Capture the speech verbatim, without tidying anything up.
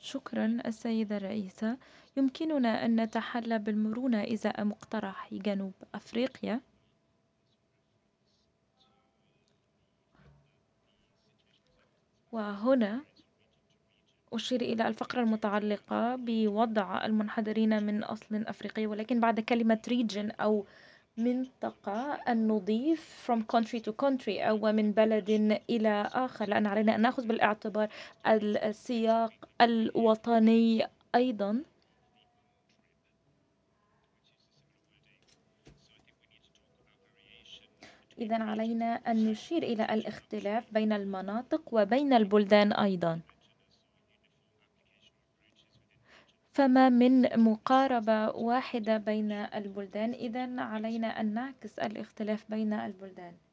شكرا السيدة الرئيسة. يمكننا أن نتحلى بالمرونة إزاء مقترح جنوب أفريقيا. وهنا أشير إلى الفقرة المتعلقة بوضع المنحدرين من أصل أفريقي، ولكن بعد كلمة region أو منطقة أن نضيف from country to country أو من بلد إلى آخر، لأن علينا أن نأخذ بالاعتبار السياق الوطني أيضا. إذا علينا أن نشير إلى الاختلاف بين المناطق وبين البلدان أيضا. فما من مقاربة واحدة بين البلدان، إذن علينا أن نعكس الاختلاف بين البلدان.